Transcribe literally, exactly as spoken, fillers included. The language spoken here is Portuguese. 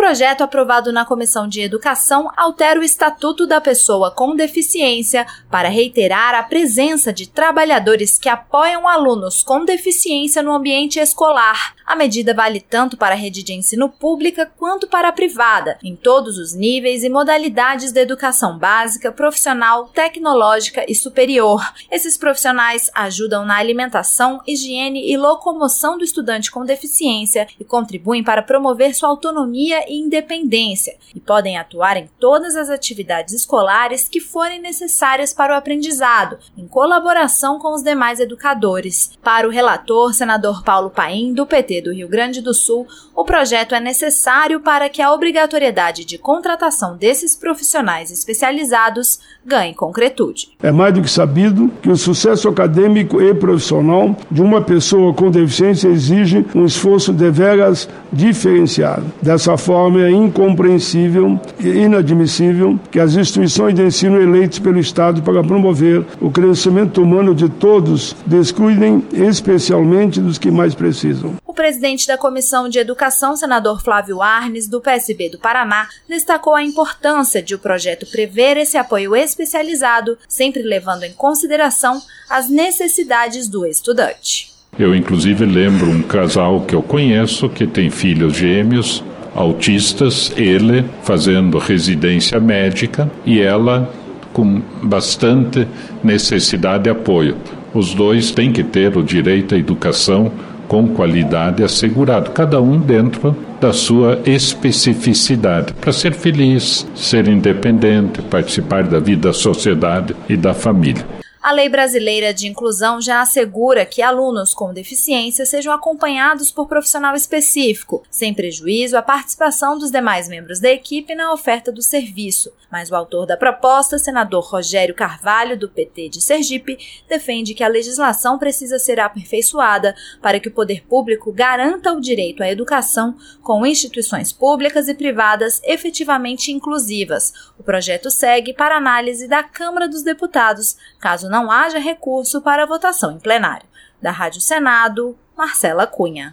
projeto aprovado na Comissão de Educação altera o Estatuto da Pessoa com Deficiência para reiterar a presença de trabalhadores que apoiam alunos com deficiência no ambiente escolar. A medida vale tanto para a rede de ensino pública quanto para a privada, em todos os níveis e modalidades da educação básica, profissional, tecnológica e superior. Esses profissionais ajudam na alimentação, higiene e locomoção do estudante com deficiência e contribuem para promover sua autonomia e independência, e podem atuar em todas as atividades escolares que forem necessárias para o aprendizado, em colaboração com os demais educadores. Para o relator, senador Paulo Paim, do P T do Rio Grande do Sul, o projeto é necessário para que a obrigatoriedade de contratação desses profissionais especializados ganhe concretude. É mais do que sabido que o sucesso acadêmico e profissional de uma pessoa com deficiência exige um esforço deveras diferenciado. Dessa forma, é incompreensível e inadmissível que as instituições de ensino eleitas pelo Estado para promover o crescimento humano de todos descuidem especialmente dos que mais precisam. O presidente da Comissão de Educação, senador Flávio Arnes, do P S B do Paraná, destacou a importância de o projeto prever esse apoio especializado, sempre levando em consideração as necessidades do estudante. Eu, inclusive, lembro um casal que eu conheço que tem filhos gêmeos, autistas, ele fazendo residência médica e ela com bastante necessidade de apoio. Os dois têm que ter o direito à educação com qualidade assegurado, cada um dentro da sua especificidade, para ser feliz, ser independente, participar da vida da sociedade e da família. A Lei Brasileira de Inclusão já assegura que alunos com deficiência sejam acompanhados por profissional específico, sem prejuízo à participação dos demais membros da equipe na oferta do serviço. Mas o autor da proposta, senador Rogério Carvalho, do P T de Sergipe, defende que a legislação precisa ser aperfeiçoada para que o poder público garanta o direito à educação com instituições públicas e privadas efetivamente inclusivas. O projeto segue para análise da Câmara dos Deputados, caso não haja recurso para votação em plenário. Da Rádio Senado, Marcela Cunha.